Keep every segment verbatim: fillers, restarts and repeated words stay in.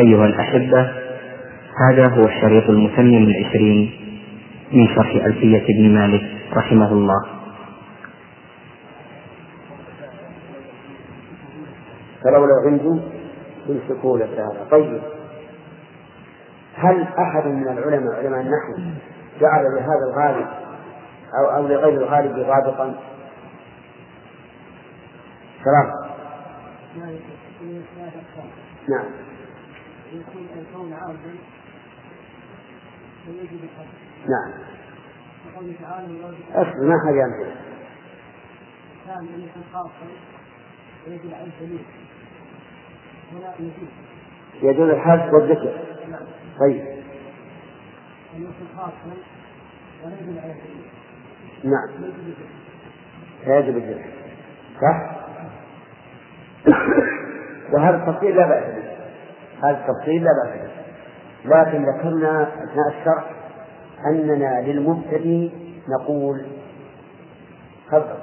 أيها الأحبة، هذا هو الشريط المتمم العشرين من شرح ألفية ابن مالك رحمه الله. فلولا عنده يمسكون هذا. طيب، هل أحد من العلماء علماء النحو جعل لهذا الغالب أو, أو لغير الغالب ضابطا؟ سلام. نعم. نعم. أصل ما حاجة أمثلة. يدل الحذف والذكر. طيب. نعم. يجب الذكر. صح. وهذا التفصيل لا بأس به. هذا التفصيل لا بأس به. لكن ذكرنا أثناء الشرح أننا للمبتدئ نقول خبر.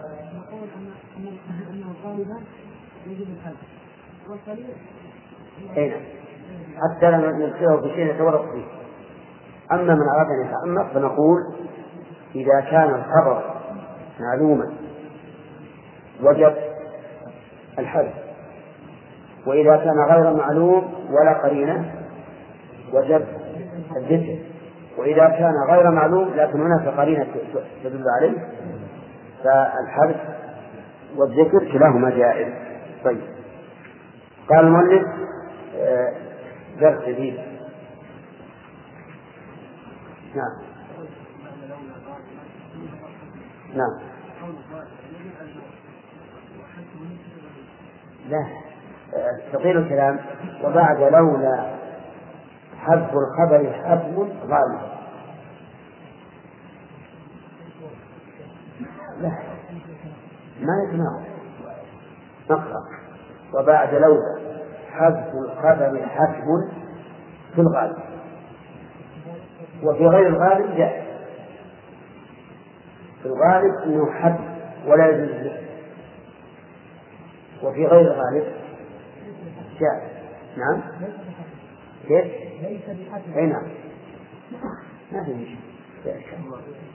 أين حتى لما نذكره بشيء نتورط فيه. أما من أراد أن يتعمق فنقول إذا كان الخبر معلوما وجب الحذف، وإذا كان غير معلوم ولا قرينة وجب الذكر، وإذا كان غير معلوم لكن هناك قرينة تدل عليه فالحذف والذكر كلاهما جائز. طيب، قال المؤلف درس جديد. نعم. نعم. لا، تطيل الكلام. وبعد لولا حذف الخبر حتم غالب. لا، ما يتناقض. نقرأ: وبعد لولا حذف الخبر حتم في الغالب، وفي غير الغالب جائز. في الغالب انه حذف ولا يجوز، وفي غير الغالب جائز. نعم. كيف؟ اي نعم، ما في مشكلة.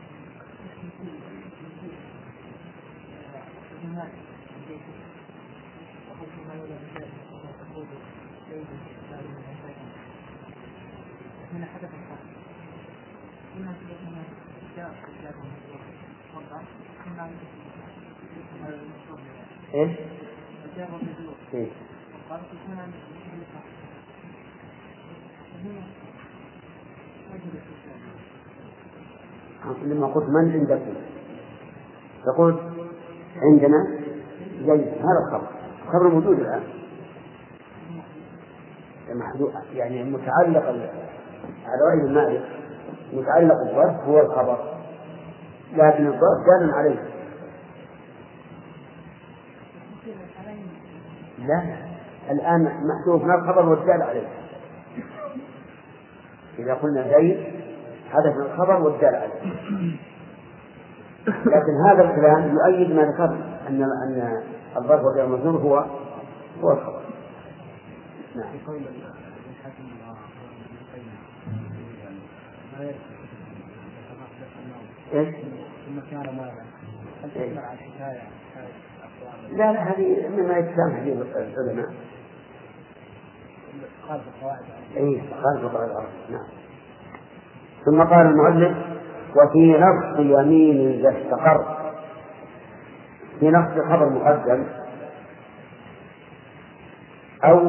ايش؟ ايش؟ لما قلت من عندكم تقول عندنا جيد. هذا الخبر خبر موجود الآن، يعني متعلق على رأي المالك متعلق الظرف هو الخبر، لكن الظرف دال عليه. لا، الآن محذوف ما الخبر والدال عليه. إذا قلنا زيد حدث الخبر والدال عليه. لكن هذا الكلام يؤيد ما ذكرنا أن أن الظرف والدال المجرور هو هو الخبر. نعم. إيش؟ لا لا، هذه مما يتسامح به العلماء. إيه، خالف قواعد العرب. نعم. ثم قال المؤلف: وفي نص يمين إذا استقر. في نص خبر مقدم أو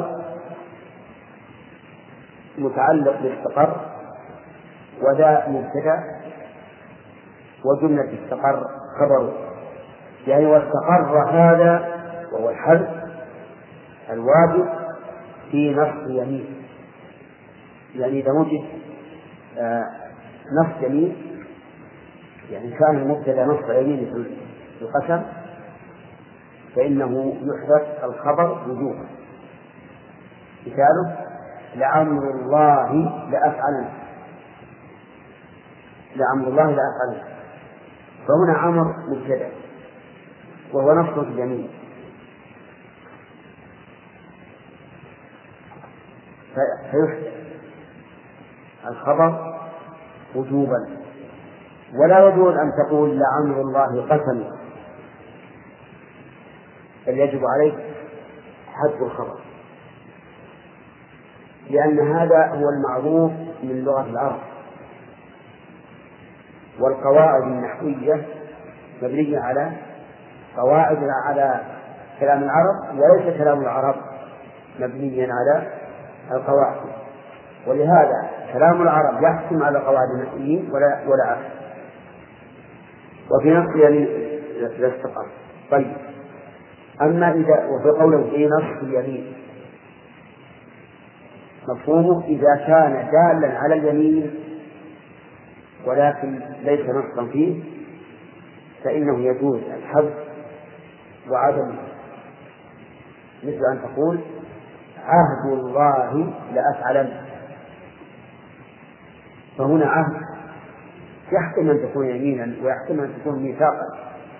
متعلق باستقر، وذا مبتدأ وجملة استقر خبره، يعني واستقر هذا وهو الحذف الواجب في نص يمين. يعني إذا وجد آه نص يمين، يعني كان المبتدأ نص يمين في القسم، فإنه يحذف الخبر وجوبا. مثاله: لعمر الله لأفعلن. لعمر الله لأفعلن، فهنا عمر مبتدأ وهو نص اليمين. فيحدث الخبر وجوبا. ولا يجوز أن تقول لعمر الله قسم، بل يجب عليك حذف الخبر، لأن هذا هو المعروف من لغة العرب، والقواعد النحوية مبنية على قواعد على كلام العرب، وليس كلام العرب مبنيا على القواعد، ولهذا كلام العرب يحكم على قواعد النحويين ولا ولا عكس. وفي نص يعني لا استقر. طيب، أما إذا وفي قوله في نص اليمين مفهومه إذا كان دالا على اليمين ولكن ليس نصا فيه فإنه يجوز الحذف وعدم، مثل أن تقول عهد الله لأفعلن، فهنا عهد يحتمل أن تكون يمينا ويحتمل أن تكون ميثاقا،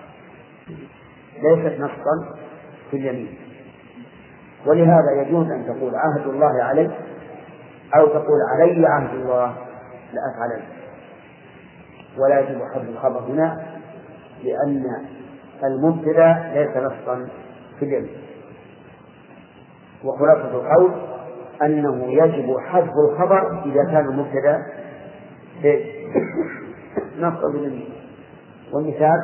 ليست نصا في اليمين. ولهذا يجوز أن تقول عهد الله علي، أو تقول علي عهد الله لأفعلن، ولا يجب حذف الخبر هنا لأن المبتدأ ليس نصا في اليمين. وخلاصة القول أنه يجب حذف الخبر إذا كان المبتدأ نصا في اليمين. والمثال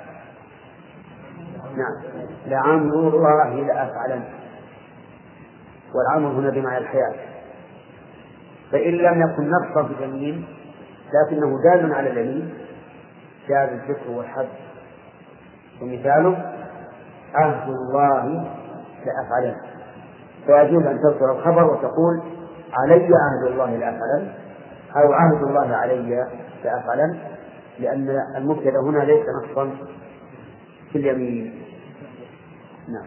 نعم لعمر الله لأفعلن، والعمر هنا بمعنى الحياة، فإن لم يكن نصا في اليمين لكنه دال على اليمين جاز الذكر والحذف. ومثاله عهد الله لأفعلن، فيجوز أن تذكر الخبر وتقول علي عهد الله لأفعلن أو عهد الله علي لأفعلن، لأن المبتدأ هنا ليس نصا في اليمين. نعم.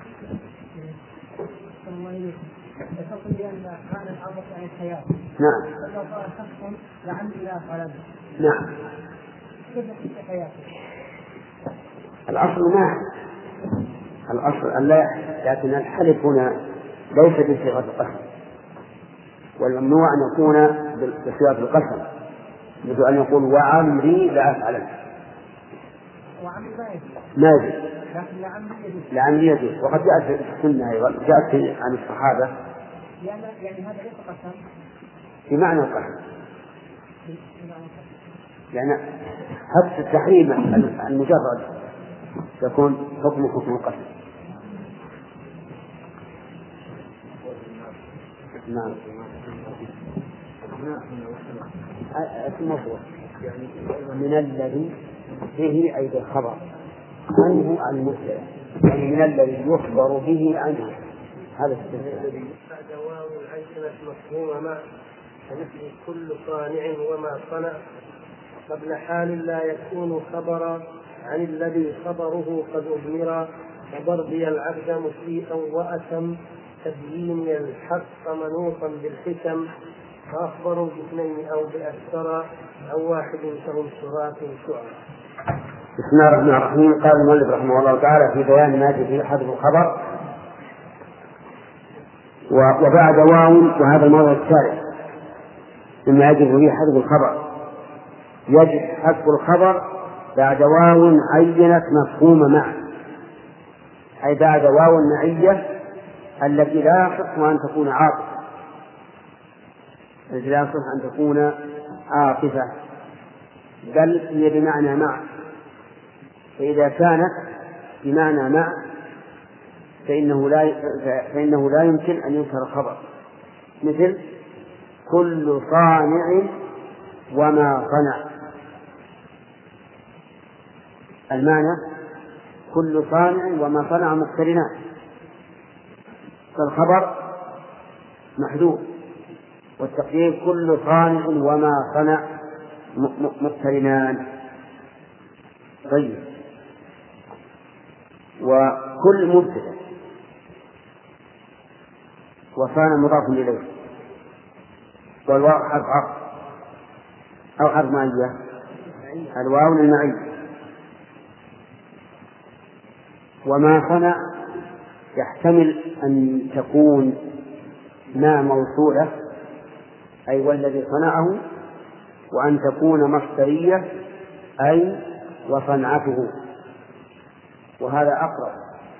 ذكرتم بأن هذا الأمر عن الحياة. نعم. فلو قال شخص لعلي لا أفعلن. نعم. كيف في حياته؟ الأصل ما الأصل أن لا يحلف، لكن الحلف هنا ليس بصيغة القسم، والممنوع أن يكون بصيغة القسم، مثل أن يقول وعمري لا أفعلن. وعمري ما يجوز، لكن لعمري يجوز. لعمري يجوز. وقد جاءت في السنة أيضا، جاءت عن الصحابة يعني يعني هذا ليس قسم بمعنى القسم، يعني حتى التحريم المجرد يكون حكم حكم القسم. نعم. الموضوع يعني من الذي به أي بالخبر عنه عن المبتدأ، يعني من الذي يخبر به عنه، هذا الذي بعد واو العين مفهومة مع مثل كل صانع وما صنع قبل حال لا يكون خبرا عن الذي خبره قد أضمر، وضربي العبد مسيئا وأتم تبييني الحق منوطا بالحكم، فأخبروا باثنين أو بأكثر أو واحد فهم سراة شعر. بسم الله الرحمن الرحيم. قال المؤلف رحمه الله تعالى في بيان ما يجب فيه حذف الخبر، وبعد واو، وهذا الموضع الثالث مما يجب فيه حذف الخبر. يجب حذف الخبر بعد واو عينت مفهوم معه، أي بعد واو المعية التي لا يصح أن تكون عاطفة، التي لا يصح أن تكون عاطفة بل هي بمعنى مع. فإذا كانت بمعنى مع فإنه لا فإنه لا يمكن أن ينكر الخبر، مثل كل صانع وما صنع. المعنى كل صانع وما صنع مقترنان، فالخبر محذوف، والتقدير كل صانع وما صنع مقترنان. طيب، وكل مبتدأ وصان مضاف إليه، والواو حرف عطف أو حرف معية، الواو للمعية. وما صنع يحتمل أن تكون ما موصولة أي والذي صنعه، وأن تكون مصدرية أي وصنعته، وهذا أقرب،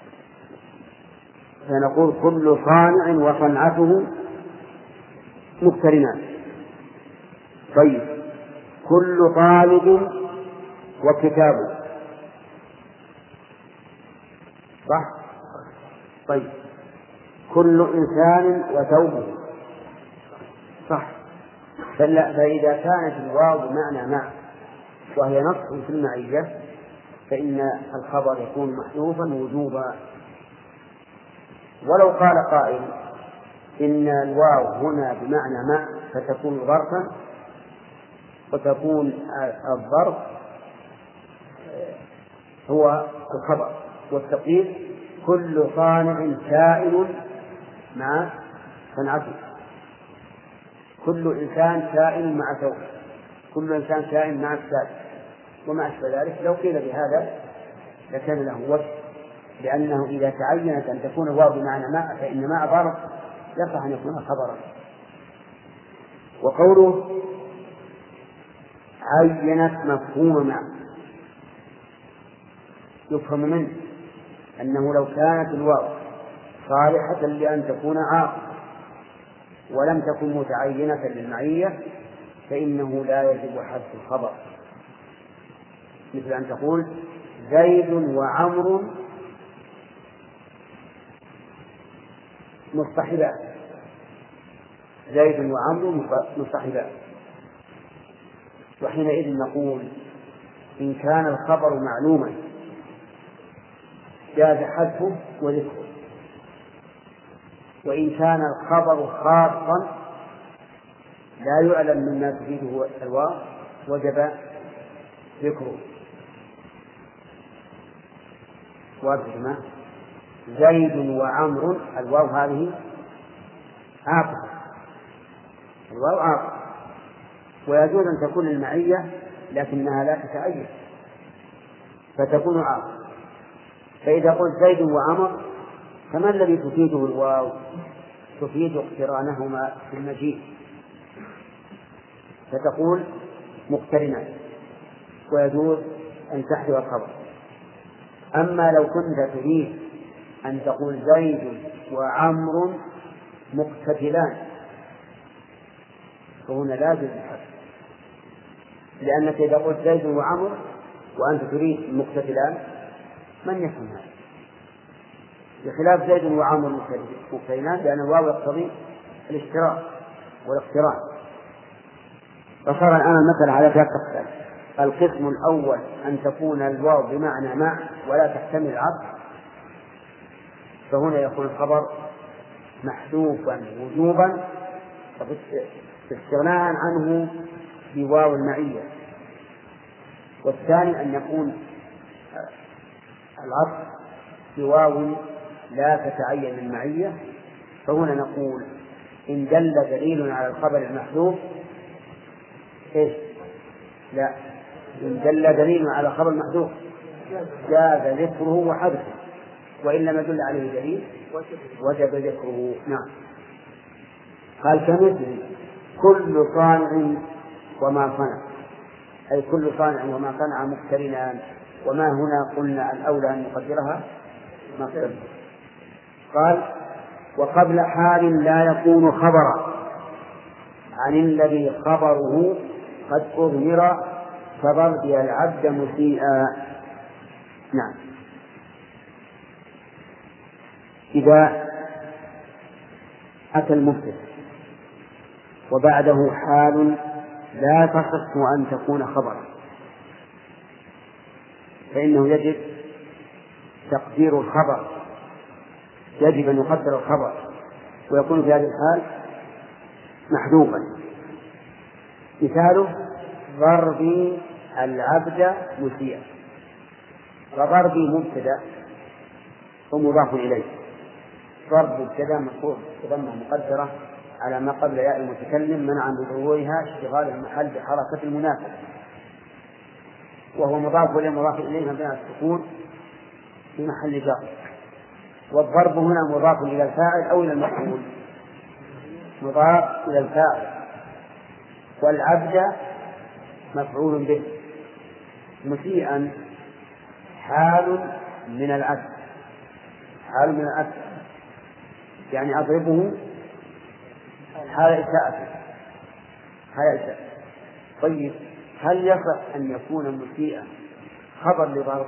فنقول كل صانع وصنعته مقترنان. طيب كل طالب وكتابه، صح؟ طيب كل إنسان وثوبه، صح؟ فإذا كانت الواو بمعنى مع وهي نص في المعية فإن الخبر يكون محذوفا وجوبا. ولو قال قائل إن الواو هنا بمعنى مع فتكون ظرفا، وتكون الظرف هو الخبر، والتقدير كل صانع كائن مع صنعته، كل إنسان كائن مع ثوب، كل إنسان كائن مع الثالث وما أشبه ذلك. لو قيل بهذا لكان له وجه، لأنه إذا تعينت أن تكون الواو بمعنى مع فإن مع ظرف يصح أن يكون خبرا. وقوله عينت مفهوم مع يفهم منه أنه لو كانت الواو صالحة لأن تكون عاقبة ولم تكن متعينة للمعية فإنه لا يجب حذف الخبر، مثل أن تقول زيد وعمر مصطحبان، زيد وعمر مصطحبان. وحينئذ نقول إن كان الخبر معلوما جاز حذفه وذكره، وإن كان الخبر خاصا لا يعلم مما تفيده الواو وجب ذكره. واضح ما زيد وعمر، الواو هذه عاقبة، الواو عاقبة، ويجوز أن تكون المعية لكنها لا تتعين فتكون عاقبة. فإذا قلت زيد وعمر فما الذي تفيده الواو؟ تفيد اقترانهما في المجيء، فتقول مقترنان ويجوز أن تحذف الخبر. أما لو كنت تريد أن تقول زيد وعمر مقتتلان فهنا لا يجوز الحذف، لأنك إذا قلت زيد وعمر وأنت تريد مقتتلان من يفهم هذا؟ بخلاف زيد وعمر مقترنان لأن الواو يقتضي الاشتراك والاقتران. فصار الآن المثل على ثلاث أقسام: القسم الأول أن تكون الواو بمعنى مع ولا تحتمل العطف، فهنا يكون الخبر محذوفا وجوبا استغناء عنه بواو المعية. والثاني أن يكون العطف بواو لا تتعين المعية، فهنا نقول إن دل دليل على الخبر المحذوف إيش؟ لا، إن دل دليل على خبر محذوف جاز ذكره وحذفه، وإن لم يدل عليه دليل وجب ذكره. نعم. قال كمثل كل صانع وما صنع، أي كل صانع وما صنع مقترنان، وما هنا قلنا الأولى أن نقدرها مصدر. قال وقبل حال لا يكون خبرا عن الذي خبره قد أضمر فضرب العبد مسيئا. نعم. إذا أتى المبتدأ وبعده حال لا تصح أن تكون خبرا فإنه يجب تقدير الخبر، يجب أن يقدر الخبر ويكون في هذه الحال محذوفا. مثاله ضربي العبد مسيئا، وضربي مبتدأ ومضاف إليه، ضرب مبتدأ مفعول بضمة مقدرة على ما قبل ياء المتكلم منعا بظهورها اشتغال المحل بحركة المناسبة، وهو مضاف إليه مضاف إليه مبني السكون في محل جر. والضرب هنا مضاف إلى الفاعل أو إلى المفعول؟ مضاف إلى الفاعل والعبد مفعول به، مسيئا حال من العبد، حال من العبد يعني أضربه حال إساءته، حال إساءته. طيب هل يصح أن يكون مسيئا خبر لضرب؟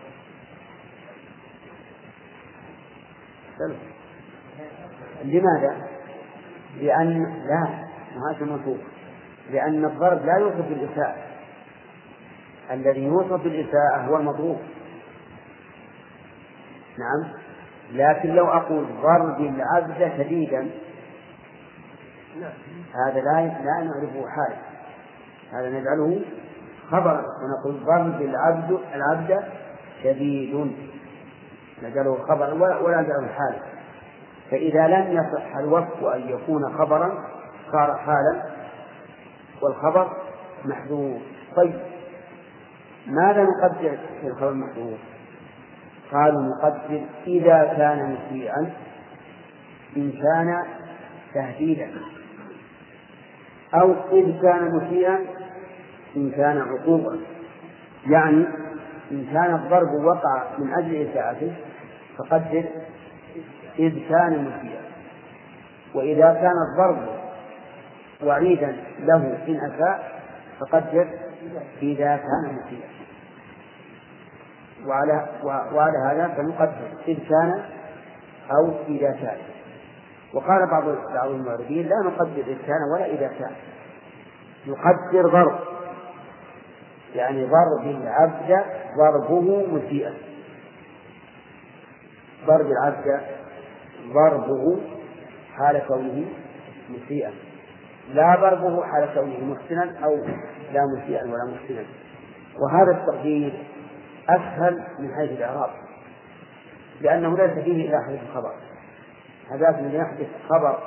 لماذا؟ لأن لا هذا المطلوب، لأن الضرب لا يوصف بالإساءة، الذي يوصف بالإساءة هو المضروب. نعم، لكن لو أقول ضرب العبد شديدا هذا لا لا نعرفه حال، هذا نجعله خبرا ونقول ضرب العبد العبد شديد، نجعله خبرا ولا نجعله حالا. فإذا لم يصح الوصف أن يكون خبرا صار حالا والخبر محذوف. طيب ماذا نقدر في الخبر المحذوف؟ قالوا نقدر إذا كان مسيئا إن كان تهديدا، أو إذ كان مسيئا إن كان عقوبا. يعني إن كان الضرب وقع من أجل إساءته فقدر إذ كان مسيئا، وإذا كان الضرب وعيدا له إن أساء فقدر إذا كان مسيئا. وعلى, وعلى هذا فنقدر إذ كان أو إذا كان. وقال بعض بعض المعربين لا نقدر إذ كان ولا إذا كان، نقدر ضرب، يعني ضرب العبد ضربه مسيئا، ضرب العبد ضربه حال كونه مسيئا، لا ضربه حال كونه محسنا أو لا مسيئا ولا محسنا. وهذا التقدير أسهل من حيث الإعراب، لأنه ليس فيه إلا حديث الخبر. هذا من يحدث خبر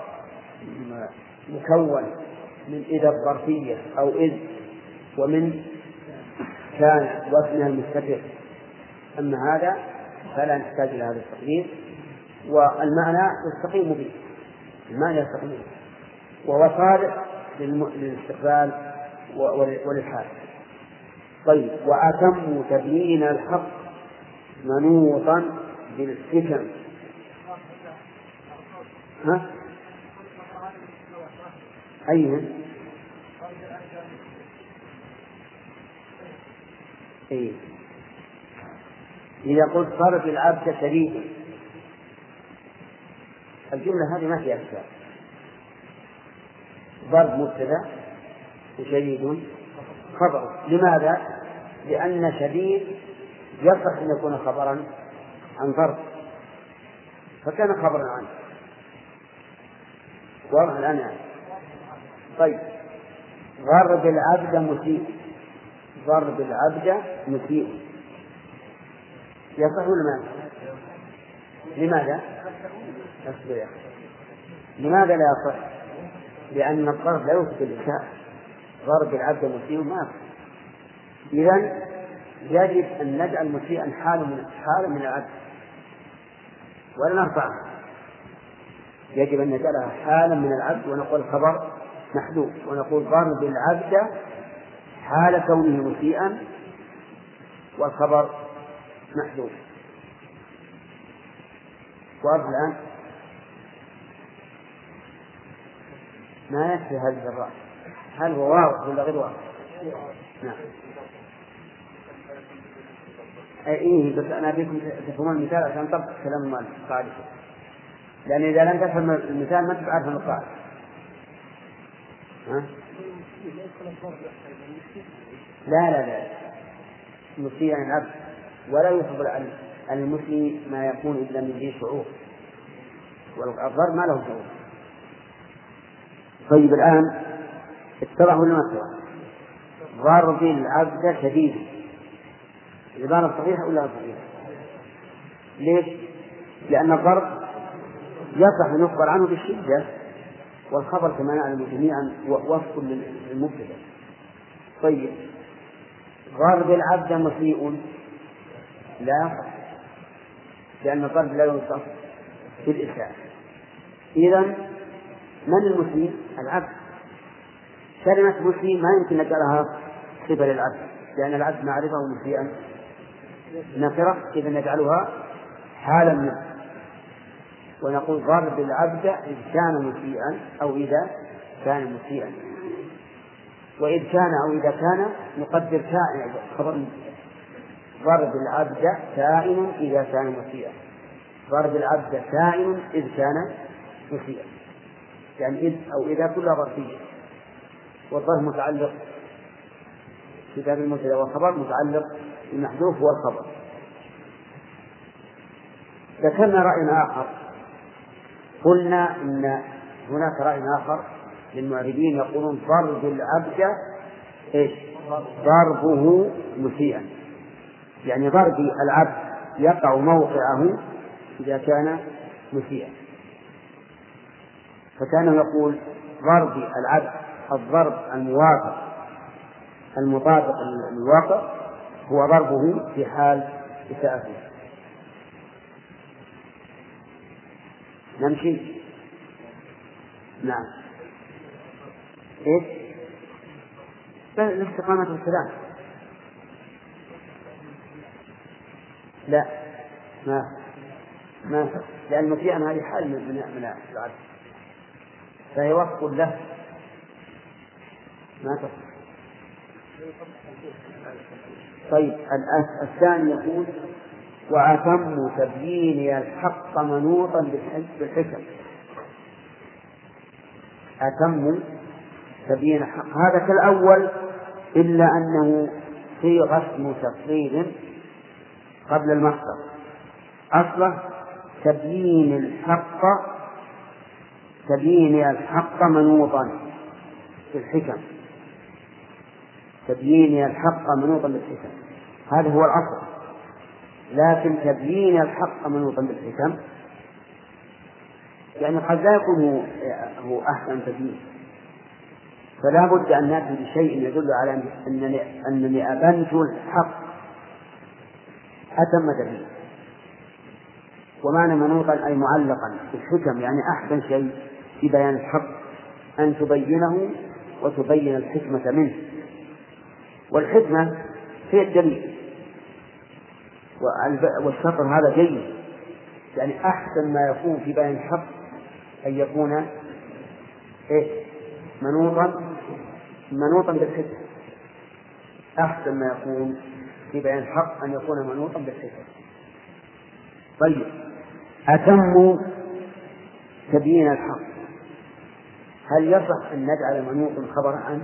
مكون من إذا الظرفية أو إذ ومن كان واسمها المستتر، أما هذا فلا نحتاج إلى هذا التقدير، والمعنى يستقيم به، المعنى يستقيم به وهو صالح للاستقبال وللحال. طيب وأتم تبيين الحق منوطا بالحكم. ها؟ أيها؟ أيه. إذا قلت ضرب العبد شديد، الجملة هذه ما فيها أشكال، ضرب مبتدأ وشديد خبر. لماذا؟ لأن شديد يصح أن يكون خبرا عن ضرب فكان خبرا عنه. واضح الآن يعني. طيب ضرب العبد مسيء، ضرب العبد مسيء يصح ولا ما؟ لماذا؟ أصبر. لماذا لا يصح؟ لأن الضرب لا يوصف الإساءة، ضرب العبد مسيء ما يصح. إذن يجب أن نجعل مسيئا حال من حال من العبد ولا نرفعه، يجب أن نجعلها حالا من العبد ونقول خبر محذوف، ونقول ضرب العبد حال كونه مسيئا والخبر محذوف. واضح الآن؟ ما يكفي هذه الرأي. هل هو واضح ولا غير واضح؟ نعم. إيه بس أنا أبيكم تفهمون المثال عشان طبق كلام المؤلف قاعدة، لأن إذا لم تفهم المثال ما تبقى عارفا القاعدة. ها؟ لا لا لا مسيء عن العبد ولا يحب المسيء ما يكون إلا من ذي شعور، والضرب ما له شعور. طيب الآن اتضح ولا ما اتضح؟ ضرب العبد شديد، العبارة صحيحة ولا صحيحة؟ ليش؟ لأن الضرب يصح أن يخبر عنه بالشدة، والخبر كما نعلم جميعا وصف للمبتدأ. طيب ضرب العبد مسيء لا يصح، لأن الضرب لا يوصف بالإساءة. إذن من المسيء؟ العبد. كلمة مسيء ما يمكن نجعلها صفة للعبد، لأن العبد معرفة مسيئا نكرة، إذا نجعلها حالا منه، ونقول ضرب العبد إذ كان مسيئا أو إذا كان مسيئا. وإذ كان أو إذا كان نقدر كائن خبر ضرب العبد كائن إذا كان مسيئا، ضرب العبد كائن إذ كان مسيئا، يعني إذ أو إذا كلها ظرفية، والظرف متعلق في باب المبتدأ والخبر متعلق بالمحذوف والخبر. ذكرنا رأي آخر، قلنا إن هناك رأي آخر للمعربين يقولون ضرب العبد إيش؟ ضربه مسيئا، يعني ضرب العبد يقع موقعه إذا كان مسيئا، فكان يقول ضرب العبد الضرب الموافق المطابق للواقع هو ضربه في حال إساءته. نمشي. نعم. إيش؟ الاستقامة والسلام. لا ما ما لأن المسيئا هذه حال من من العبد، فهي وصف له ما تصف. طيب الثاني يقول وأتم تبيين الحق منوطا بالحكم. أتم تبيين الحق هذا كالأول، إلا أنه صيغة اسم تفضيل قبل المصدر، أصله تبيين الحق تبيين الحق منوطا بالحكم، تبيين الحق منوطا بالحكم هذا هو الأصل. لكن تبيين الحق منوطا بالحكم يعني قد لا يكون هو أحسن تبيين، فلا بد أن نأتي بشيء يدل على أنني, أنني أبنت الحق أتم تبيين. ومعنى منوطا أي معلقا بالحكم، يعني أحسن شيء في بيان الحق أن تبينه وتبين الحكمة منه، والحكمة هي الدليل، والشطر هذا جيد، يعني أحسن ما يكون في بيان الحق أن يكون إيه؟ منوطا منوطا بالحكمة. أحسن ما يكون في بيان الحق أن يكون منوطا بالحكمة. طيب أتم تبيين الحق، هل يصح أن نجعل منوط خبرا عنه؟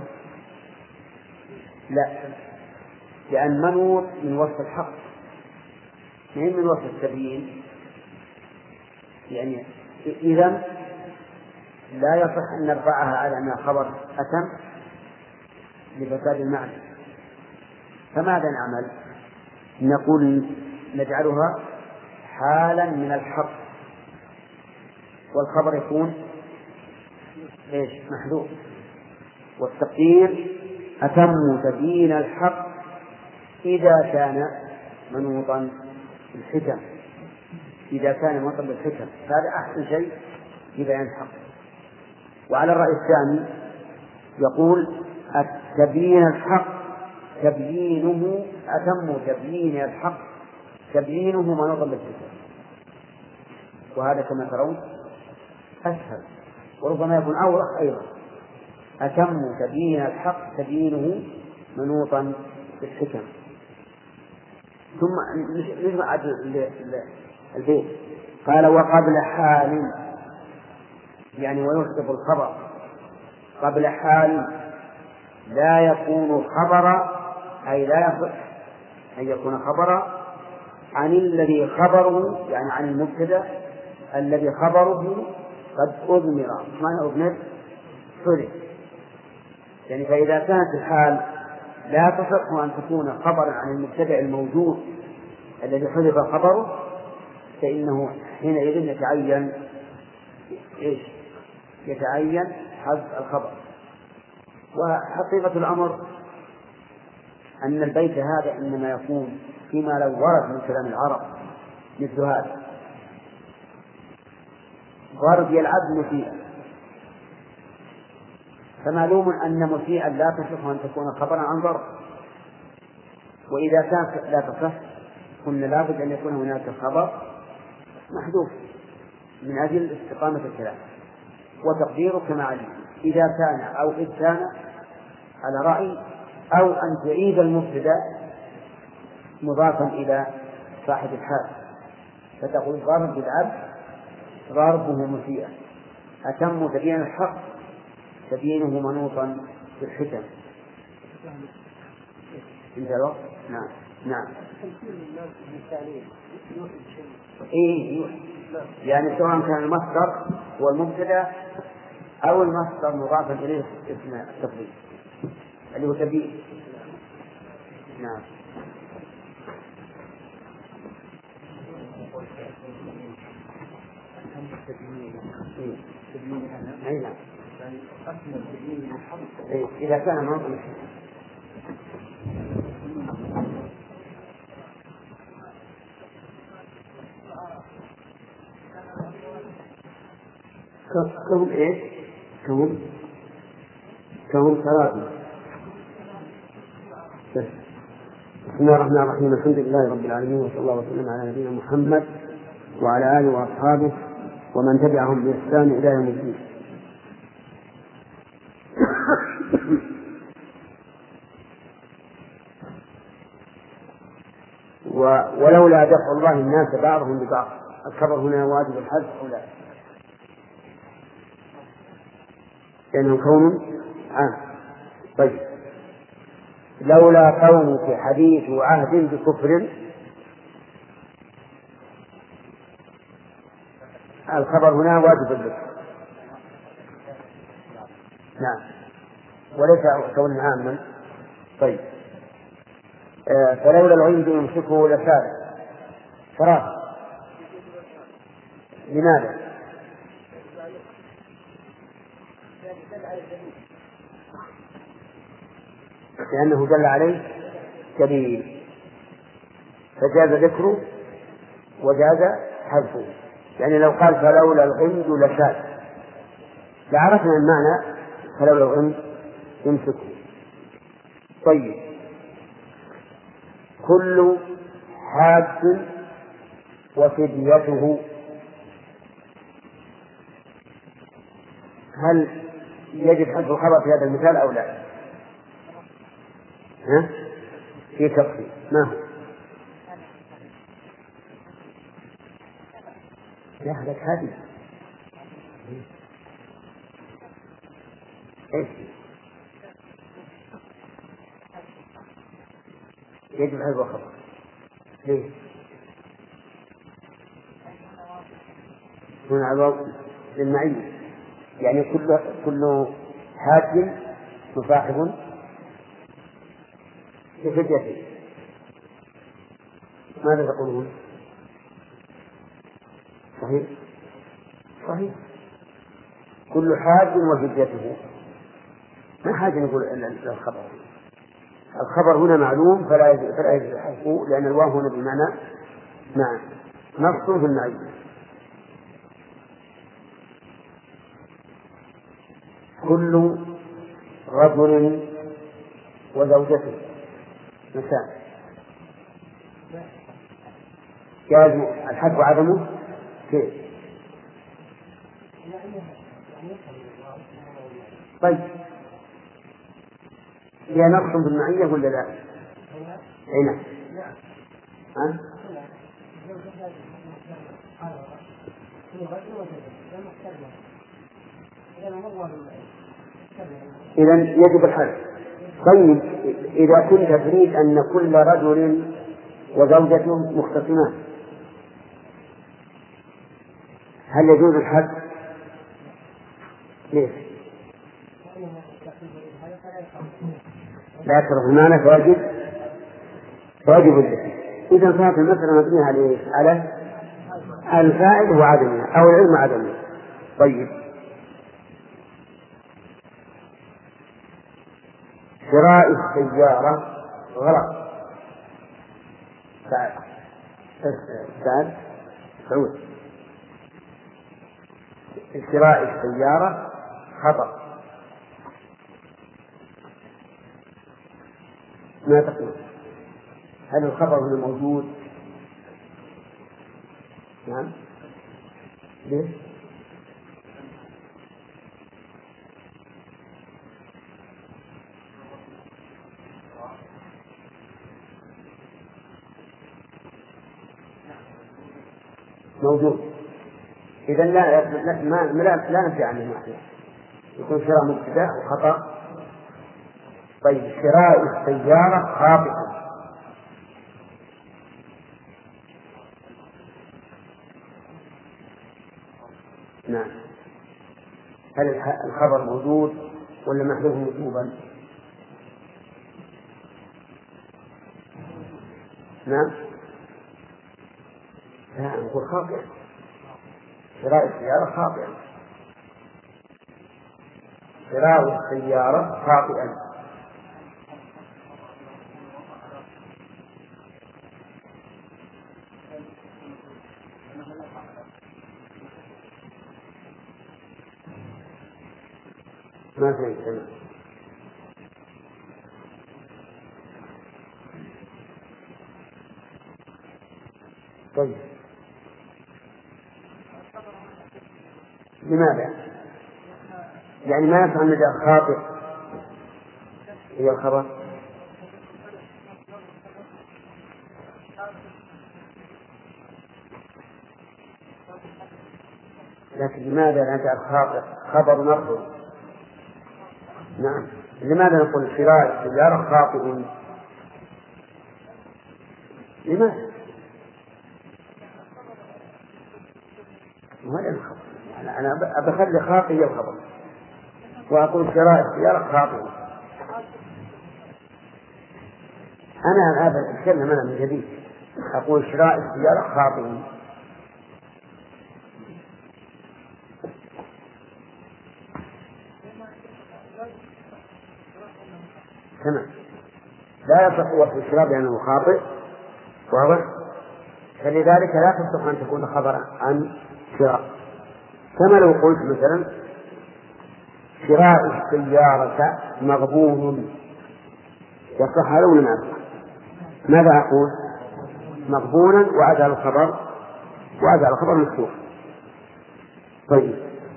لا، لأن منوط من وصف الحق من من وصف التبيين، يعني إذن لا يصح أن نرفعها على أنها خبر أتم لفساد المعنى. فماذا نعمل؟ نقول نجعلها حالا من الحق، والخبر يكون إيش؟ محذوف، والتقدير أتم تبيين الحق إذا كان منوطا بالحكم، إذا كان منوطا بالحكم هذا أحسن شيء في بيان الحق. وعلى الرأي الثاني يقول تبيين الحق تبيينه أتم تبيين الحق تبيينه منوطا بالحكم، وهذا كما ترون أسهل وربما يكون أوضح أيضا. أتم تبيين الحق تبيينه منوطا بالحكم. ثم نجمع البيت قال وقبل حال، يعني ويحذف الخبر قبل حال لا يكون خبرا، أي لا يصح أن يكون خبرا عن الذي خبره، يعني عن المبتدأ الذي خبره قد أضمر. معنى أضمر حذف، يعني فإذا كانت الحال لا تصح أن تكون خبرا عن المبتدأ الموجود الذي حذف خبره، فإنه حينئذ يتعين إيش؟ يتعين حذف الخبر. وحقيقة الأمر أن البيت هذا إنما يكون فيما لو ورد من كلام العرب مثل هذا: ضرب يلعب مسيئا، فمعلوم أن مسيئا لا تصح أن تكون خبرا عن ضرب، وإذا كانت لا تصح قلنا لابد أن يكون هناك خبر محذوف من أجل استقامة الكلام، وتقديره كما علم إذا كان أو إذ كان على رأي، أو أن تعيد المبتدأ مضافا إلى صاحب الحال، فتقول ضرب بالعبد ضربه مسيئا، أتم تبيين الحق تبيينه منوطا بالحكم. انت الوقت؟ نعم نعم. إيه يعني سواء كان المصدر هو المبتدأ أو المصدر مضافا إليه اسم التفضيل اللي هو تبيين. نعم. أي نعم. إذا كان منظم كون إيه؟ كون كون ثلاثة. بسم الله الرحمن الرحيم، الحمد لله رب العالمين، وصلى الله وسلم على نبينا محمد وعلى آله وأصحابه ومن تبعهم بإحسان إلى يوم الدين. ولولا دفع الله الناس بعضهم ببعض، الخبر هنا واجب الحذف أو لا؟ لأنه كون عام. طيب لولا كونك حديث عهد بكفر، الخبر هنا واجب الذكر. نعم، وليس كون عاما. طيب آه فلولا العيد يمسكه لسان فراغ. لماذا؟ لأنه دل عليه دليل فجاز ذكره وجاز حذفه. يعني لو قال فلولا الغمد لشاد لعرفنا المعنى فلولا الغمد يمسكه. طيب كل حاد وفديته، هل يجب حذف الخبر في هذا المثال أو لا؟ ها؟ في تفصيل. ما هو؟ لا لك هذه إيش؟ يجب حذف الخبر. ليه؟ هنا عوض للمعية، يعني كل كل حاكم مصاحب بفديته. ماذا تقولون؟ صحيح صحيح، كل حاج وفديته، ما حاجة نقول إلا الخبر. الخبر هنا معلوم فلا يجب فلا يجب حذفه، لأن الواو هنا بمعنى نعم نص في المعية. كل رجل وزوجته مثال، جاز الحذف عدمه كيف؟ طيب هي نقص بالمعية ولا لا؟ أي نعم. ها؟ إذن يجب الحذف. طيب إذا كنت تريد أن كل رجل وزوجته مختصمان هل يجوز الحذف؟ ليش؟ لا يكره المعنى فواجب فواجب الذكر. إذا كانت المسألة مبنية على على الفاعل وعدمه أو العلم عدمه. طيب شراء السيارة غلط. سعد سعد سعود شراء السيارة خطأ. ما تقول؟ هل الخبر هنا موجود؟ نعم. ليش؟ موجود. إذا لا لا ما لا, لا نفي عنه واحد. يكون شراء مبتدأ وخطأ. طيب شراء السيارة خاطئا. نعم. هل الخبر موجود ولا محذوف وجوبا؟ نعم. لا نقول خاطئا. شراء السيارة خاطئا. شراء السيارة خاطئا. ما فهمت. طيب لماذا؟ يعني ما يفهم أن خاطئ هي الخبر. لكن لماذا نجعل خاطئ خبر مرفوع؟ نعم. لماذا نقول شراء السيارة خاطئ؟ لماذا؟ وهذا الخبر. أنا أبخلي خاطئ الخبر وأقول شراء السيارة خاطئ. أنا الآن أتكلم أنا من جديد أقول شراء السيارة خاطئ. تمام. لا يصح وصف الشراء بأنه خاطئ واضح. فلذلك لا تصح أن تكون خبرا عن شراء. كما لو قلت مثلا شراء السيارة مغبون، يصح هذا ولا ما يصح؟ ماذا أقول؟ مغبونا وأجعل الخبر وأجعل الخبر مفتوح. طيب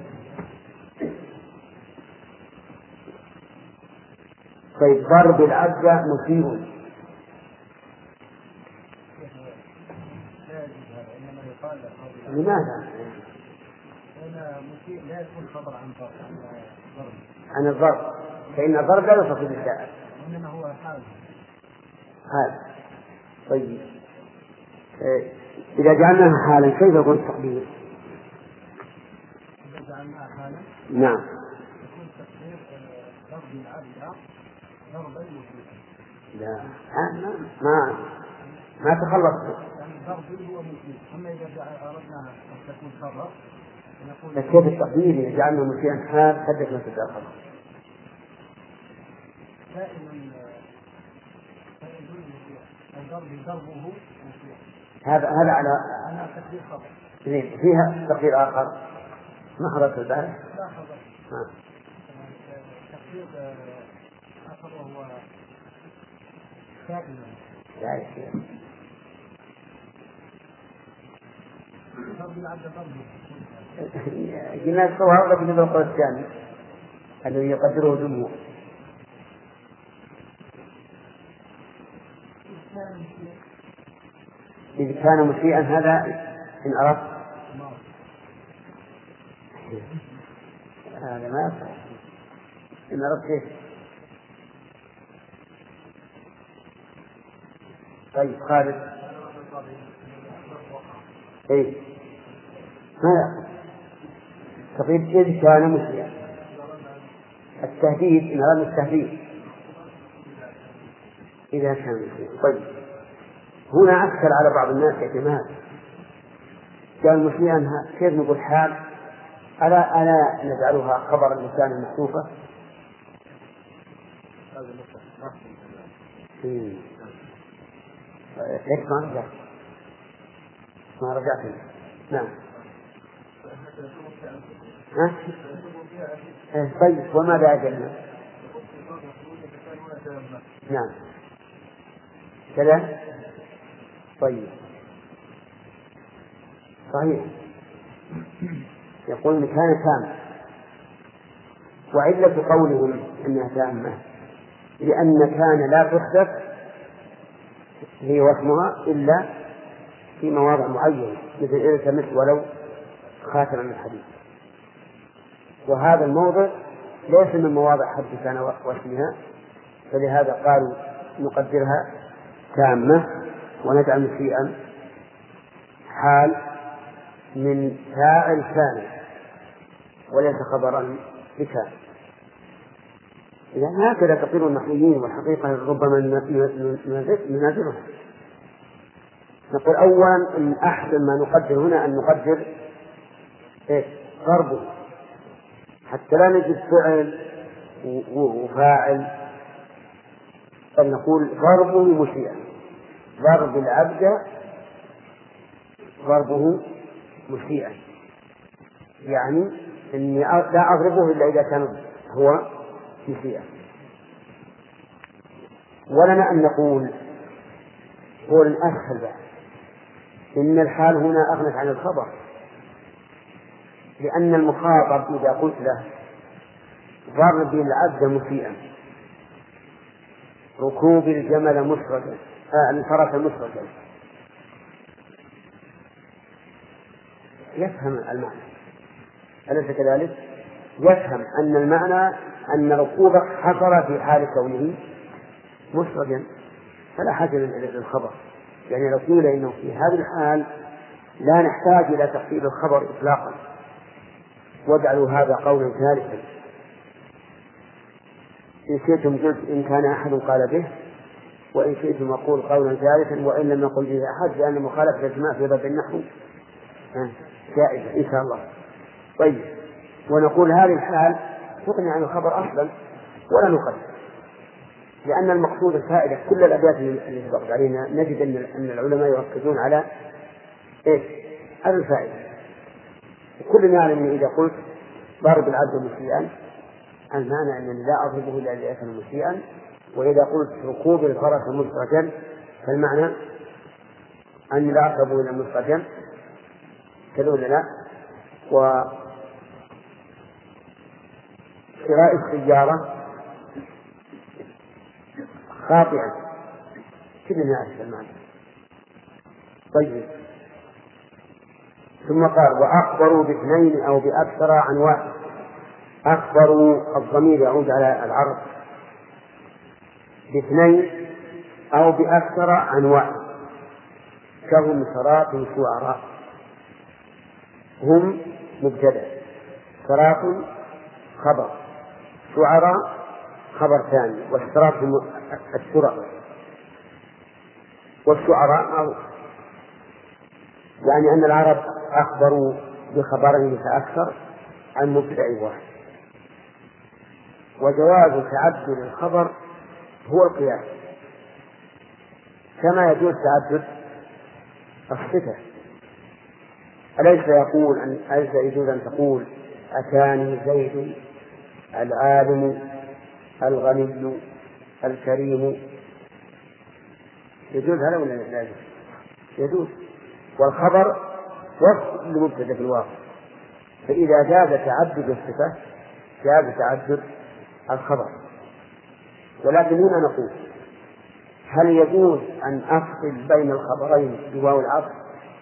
طيب ضرب العبد مسيء. لماذا؟ لا يكون خبر عن ضرب عن الضرب، فإن الضرب لا يوصف بالفعل وإنما هو حال. حال. طيب إذا جعلناها حالا كيف يكون التقدير؟ إذا جعلناها حالا نعم يكون تقدير ضرب العبد ضربا مسيئا. لا ما ما ما تخلص. يعني الضرب هو مسيء. أما إذا أردنا أن تكون خبر كيف التقدير إذا جعلنا مسيئا حال حدث نفس الخبر. دائما الضرب ضربه مسيء. هذا هذا على على تقدير خبر. فيها تقدير آخر ما حضرت البارح. لا خبر. آه. تقدير آخر وهو دائما. لا يصير. ضرب العبد ضربه. قلنا الصواب لكن هذا القول الثاني الذي يقدره الجمهور. إذا كان مسيئا هذا إن أردت هذا ما يصح. إن أردت كيف؟ طيب خالد. إيه ما تقيد إذ كان مسيئا. التهديد إن أردنا التهديد إذا كان مسيئا. طيب هنا أكثر على بعض الناس اعتماد قال مسيئا كيف نقول حال ألا ألا نجعلها خبر اللسان المحذوفة. ليش ما رجعت ما رجعت نعم ها؟ طيب وماذا أجلنا؟ نعم كذا. طيب صحيح، يقول كان تام، وعلة قولهم أنها تامة لأن كان لا تحدث هي واسمها إلا في مواضع معينة، مثل التمس ولو خاتما من حديد، وهذا الموضع ليس من مواضع حد كان واسمها، فلهذا قالوا نقدرها تامة ونجعل مسيئا حال من فاعل كان وليس خبرا بكان. يعني هكذا تقول النحويين، والحقيقة ربما ننازلهم. نقول أولا إن أحسن ما نقدر هنا أن نقدر إيه؟ ضربه، حتى لا نجد فعل وفاعل، بل نقول ضربه مسيئا، ضرب العبد ضربه مسيئا، يعني إني لا أضربه إلا إذا كان هو مسيئا. ولنا أن نقول هو الأسهل بعد إن الحال هنا أغنت عن الخبر، لأن المخاطب إذا قلت له ضرب العبد مسيئا، ركوب الجمل مسرجا، آه الفرس مسرجا، يفهم المعنى، أليس كذلك؟ يفهم أن المعنى أن ركوبك حصل في حال كونه مسرجا، فلا حاجة للخبر. يعني لو قيل إنه في هذه الحال لا نحتاج إلى تقدير الخبر إطلاقا، واجعلوا هذا قولا ثالثا، إن شئتم قلت إن كان أحد قال به، وإن شئتم أقول قولا ثالثا، وإن لم يقل به أحد، لأن مخالفة الإجماع في باب النحو جائزة إن شاء الله. طيب، ونقول هذه الحال تغني عن الخبر أصلا ولا نقدر، لأن المقصود الفائدة. كل الأبيات اللي سبقت علينا نجد أن العلماء يركزون على إيش؟ على الفائدة. كلنا يعلم أن إذا قلت ضرب العبد مسيئا المعنى أنني لا أضربه إلا إذا كان مسيئا، وإذا قلت ركوب الفرس مسرجا فالمعنى أني لا أركبه إلا مسرجا، كذا ولا لا؟ وشراء السيارة خاطئا، كلنا نعرف المعنى. طيب، ثم قال وأخبروا باثنين أو بأكثر عن واحد. أخبروا الضمير يعود على العرض، باثنين أو بأكثر عن واحد، كهم سراق شعراء. هم مبتدأ، سراق خبر، شعراء خبر ثاني، والسراق هم السرق، والشعراء أو يعني أن العرب أخبروا بخبرين فأكثر عن مبتدأ واحد. وجواز تعدد الخبر هو القياس، كما يجوز تعدد الصفة. أليس يقول أن أليس يجوز أن تقول أتاني زيد العالم الغني الكريم؟ يجوز هذا ولا لا يجوز؟ يجوز. والخبر وصف لمبتدأ في الواقع، فإذا جاز تعدد الصفة جاز تعدد الخبر. ولكن هنا نقول هل يجوز أن أفصل بين الخبرين بواو العطف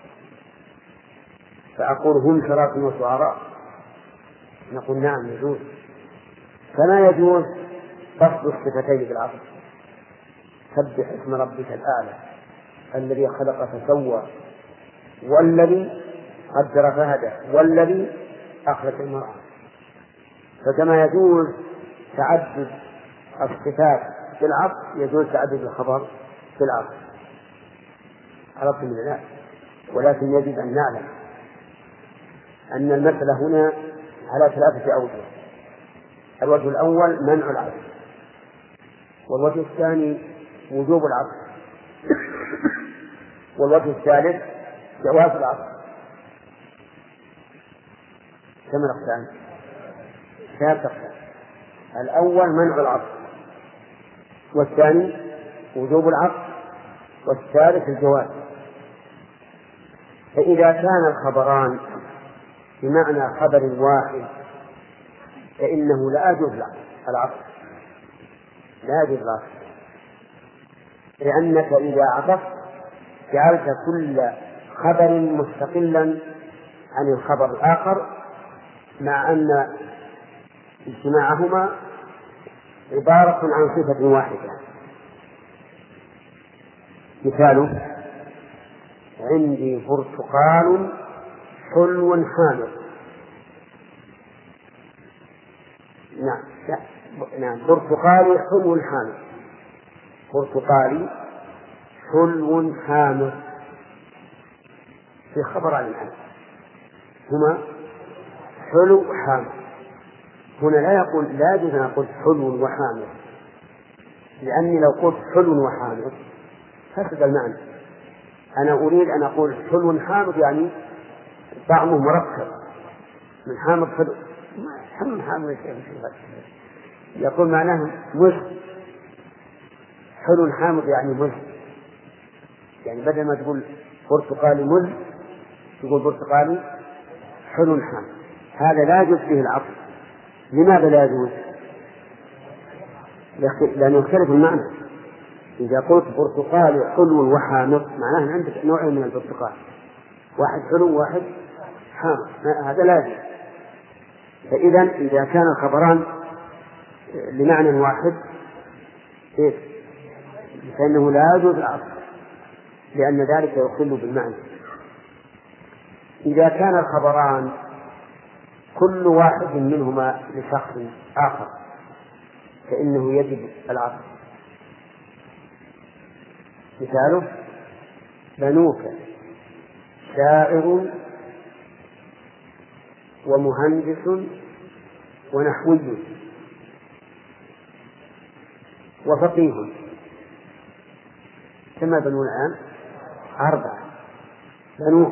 فأقول هم شراك وشعراء؟ نقول نعم يجوز. فما يجوز فصل الصفتين بالعطف، سبح اسم ربك الأعلى الذي خلق فسوى والذي قدر فهدى والذي أخرج المرعى. فكما يجوز تعدد الصفات في العطف يجوز تعدد الخبر في العطف. عرفتم من لا؟ ولكن يجب أن نعلم أن المسألة هنا على ثلاثة أوجه. الوجه الأول منع العطف، والوجه الثاني وجوب العطف، والوجه الثالث جواز العطف. كم الأقسام؟ ثلاث أقسام. الأول منع العطف، والثاني وجوب العطف، والثالث الجواز. فإذا كان الخبران بمعنى خبر واحد فإنه لا يجوز العطف، لا يجوز العطف، لأنك إذا عطفت جعلت كل خبر مستقلا عن الخبر الآخر، مع أن اجتماعهما عبارة عن صفة واحدة. مثاله: عندي برتقال حلو حامض. نعم لا. نعم برتقالي حلو حامض. برتقالي حلو حامض في خبر عن الحامض، هما حلو حامض. هنا لا يقول لا يجوز أن أقول حلو وحامض، لأني لو قلت حلو وحامض فسد المعنى. أنا أريد أن أقول حلو حامض يعني طعمه مركب من حامض حلو. حلو حامض يقول معناه مزج. حلو حامض يعني مزج، يعني بدل ما تقول برتقالي مزج تقول برتقالي حلو حامض. هذا لا يجوز فيه العطف. لماذا لا يجوز؟ لأنه يختلف المعنى. إذا قلت برتقالي حلو وحامض معناه عندك نوعين من البرتقال، واحد حلو وواحد حامض، هذا لا يجوز. فإذا إذا كان الخبران لمعنى واحد فإنه لا يجوز العطف، لأن ذلك يخل بالمعنى. إذا كان الخبران كل واحد منهما لشخص آخر فإنه يجب العطف. مثاله: بنوك شاعر ومهندس ونحوي وفقيه. كما بنو الآن أربعة بنوك.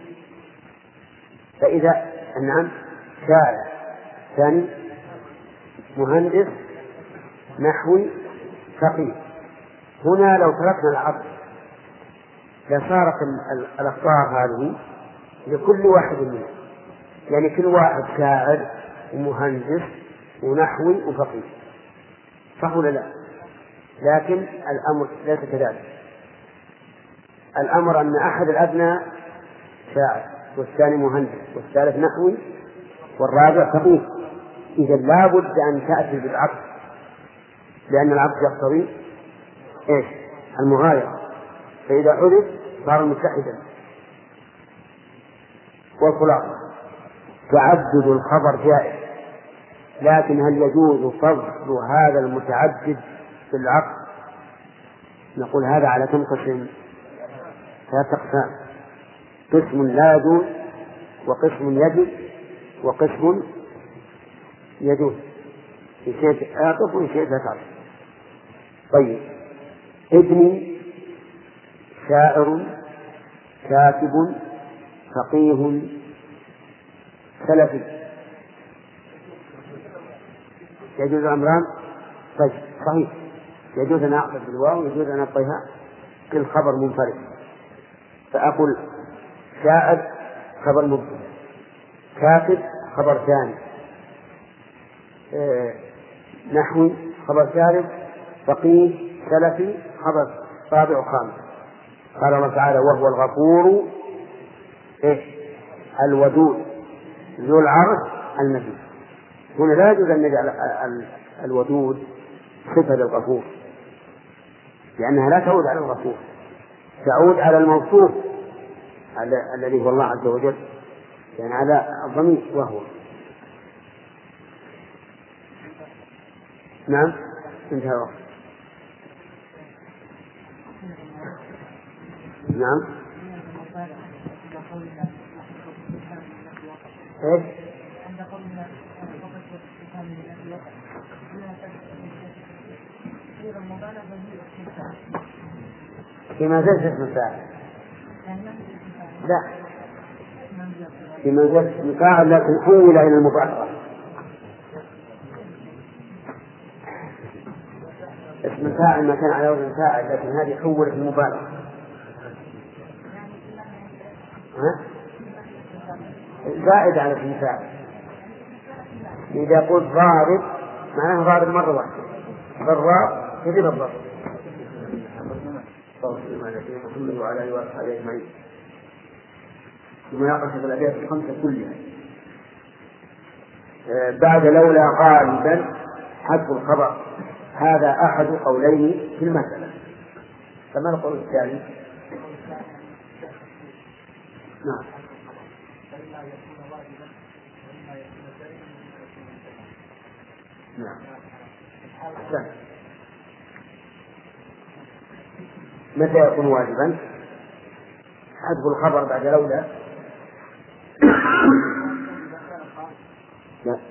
فإذا نعم شاعر، ثاني مهندس، نحوي، فقيه. هنا لو تركنا العطف لصارت الأخبار هذه لكل واحد منهم، يعني كل واحد شاعر ومهندس ونحوي وفقيه، صح ولا لا؟ لكن الأمر ليس كذلك. الأمر أن أحد الأبناء شاعر والثاني مهندس والثالث نحوي والرابع فقيه. إذا لا بد أن تأتي بالعطف، لأن العطف يقتضي إيش؟ المغايرة. فإذا حدث صار متحدا. والخلاصة: تعدد الخبر جائز، لكن هل يجوز فضل هذا المتعدد في العقد؟ نقول هذا على كم قسم؟ ثلاثة أقسام: قسم لا يجوز، وقسم يجب، وقسم يجوز. في شيء آقف وفي شيء لا تعرف. طيب: ابني شاعر كاتب فقيه سلفي. يجوز الأمران؟ طيب صحيح، يجوز أن أعقد بالواو، يجوز أن أعطيها كالخبر منفرد. فأقول شاعر خبر مبتدأ، كاتب خبر ثاني، آه، نحوي خبر ثالث، فقيه سلفي خبر رابع وخامس. قال الله تعالى: وهو الغفور إيه؟ الودود ذو العرش المجيد. هنا لا يجوز أن نجعل الودود صفة للغفور، لأنها لا تعود على الغفور، تعود على الموصوف الذي هو الله عز وجل، يعني على الضمير وهو. نعم انتهى الوقت. نعم ايش؟ في منزلة اسم فاعل؟ لا، في منزلة اسم فاعل لكن حول إلى المبالغة. اسم فاعل ما كان على وزن فاعل، لكن هذه حولت المبالغة. زائد على اسم فاعل. إذا قلت ضارب معناه ضارب مرة واحدة، ضراء كذب الضرب. محمد وعلى آله وصحبه أجمعين. مناقشة الأبيات الخمسة كلها. بعد لولا غالبا حذف الخبر، هذا أحد قولين في المسألة. فما القول الثاني؟ نعم. نعم. أحسن. متى يكون واجبا؟ حذف الخبر بعد لولا. لا.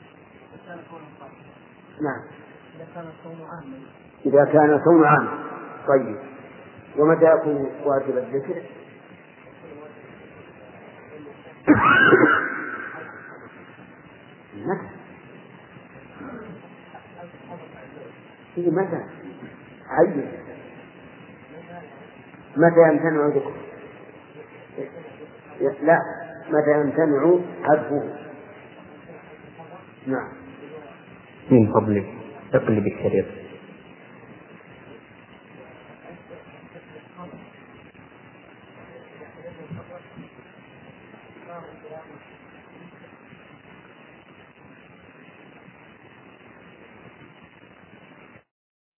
نعم. إذا كان صوم عام. طيب. ومتى يكون واجب الذكر؟ متى؟ في متى؟ عين. متى يمتنع ذكره؟ لا، متى يمتنع حذفه؟ نعم. من فضلك اقلب الشريط.